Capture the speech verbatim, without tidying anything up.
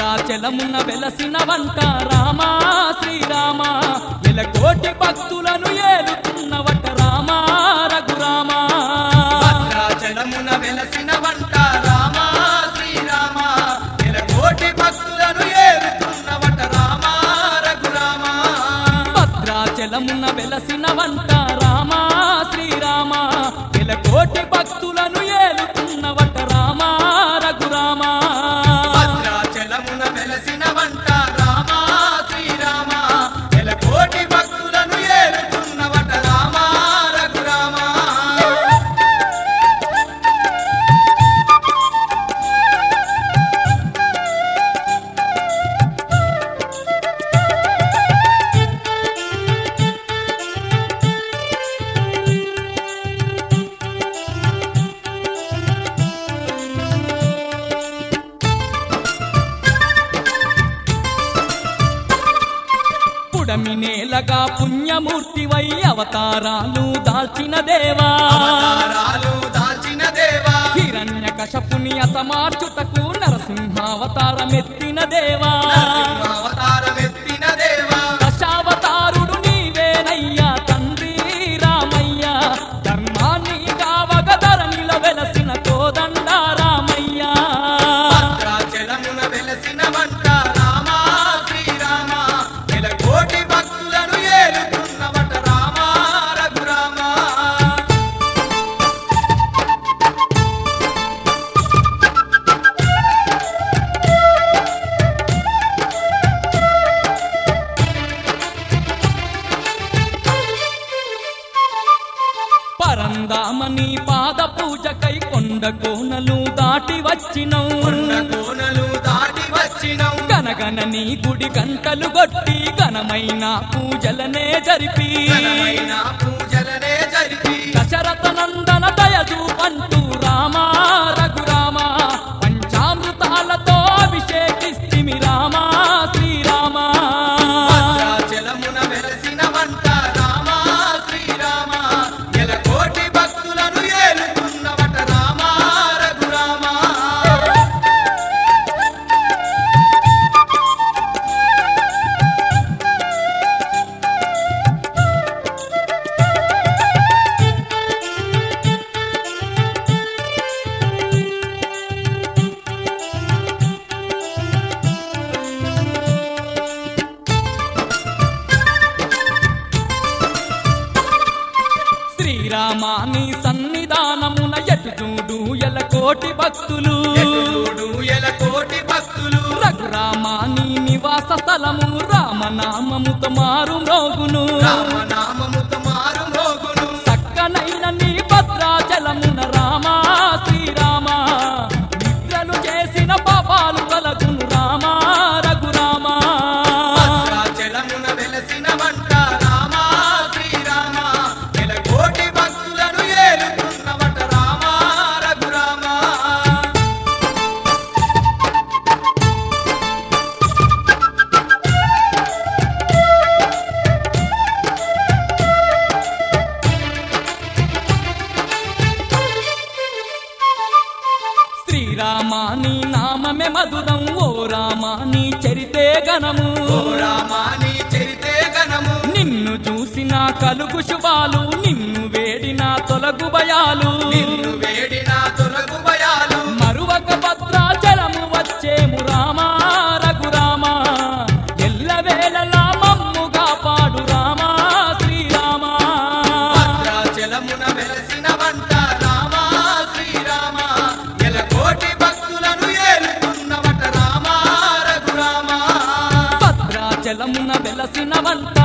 భద్రాచలమున వెలసిన వంట రామా శ్రీరామ ఎలకోటి భక్తులను ఏలుతున్నవట రామా రఘురామా భద్రాచలమున వెలసిన వంట రామా శ్రీరామ ఎలకోటి భక్తులను ఏలుతున్నవట రామా రఘురామా భద్రాచలమున వెలసిన వంట రామా శ్రీరామ ఎలకోటి భక్తులను ఏలుతున్నవట రామా రఘురామా భద్రాచలమున వెలసిన వంట రామా శ్రీరామ ఎలకోటి భక్తులను ఏలుతున్నవట రామా రఘురామా పుడమినేలగా పుణ్యమూర్తివై అవతారాలు దాల్చిన దేవా అవతారాలు దాల్చిన దేవా హిరణ్యకశపుని అతమార్చుటకు నరసింహావతారమెత్తిన దేవా అవతారమెత్తిన దేవా దశావతారుడు నీవేనయ్యా తండ్రి రామయ్య ధర్మాన్ని కావగ ధరణిల వెలసిన కోదండ రామయ్య భద్రాచలమున వెలసిన వంట రామా శ్రీరామ ఎలకోటి భక్తులను ఏలుతున్నవట రామా రఘురామా పరందామని పాద పూజకై కొండ కోనలు దాటి వచ్చినవు కొండ కోనలు దాటి వచ్చినవు గనగన నీ గుడి గంటలు కొట్టి ఘనమైన పూజలనే జరిపి ఘనమైన పూజలనే జరిపి దశరథ నందన దయచూ పంటూ రామా రఘురామ పంచామృతాలతో అభిషేకిస్తిమి రామా శ్రీరామ భద్రాచలమున వెలసిన వంట రామా శ్రీరామ ఎలకోటి భక్తులను ఏలుతున్నవట రామా రఘురామా శ్రీరామాని సన్నిధానమున ఎటు చూడు ఎలకోటి భక్తులు ఎటుడు ఎలకోటి భక్తులు రఘురామాని నివాస స్థలము రామనామముతో మారు మ్రోగును రామనామముతో మారు మోగును చక్కనైన నీ భద్రాచలమున రామా శ్రీరామ నిద్రలు చేసిన పాపాలు కలగును రామా రఘురామ భద్రాచలమున వెలసిన వంట రామా శ్రీరామ ఎలకోటి భక్తులను ఏలుతున్నవట రామా రఘురామా శ్రీరామాని నామమే మధురం ఓ రామాని చరితే గణము ఓ రామా నీ చరితే గణము నిన్ను చూసిన కలుగు శుభాలు నిన్ను వేడిన తొలగు భయాలు నిన్ను వేడిన తొలగు భయాలు మరువక భద్రాచలము వచ్చేము రామా రఘురామ ఎల్లవేళలా మమ్ము కాపాడు రామా శ్రీరామ భద్రాచలమున వెలసిన వంట రామా శ్రీరామ ఎలకోటి భక్తులను ఏలుతున్నవట రామా రఘురామా భద్రాచలమున వెలసిన వంట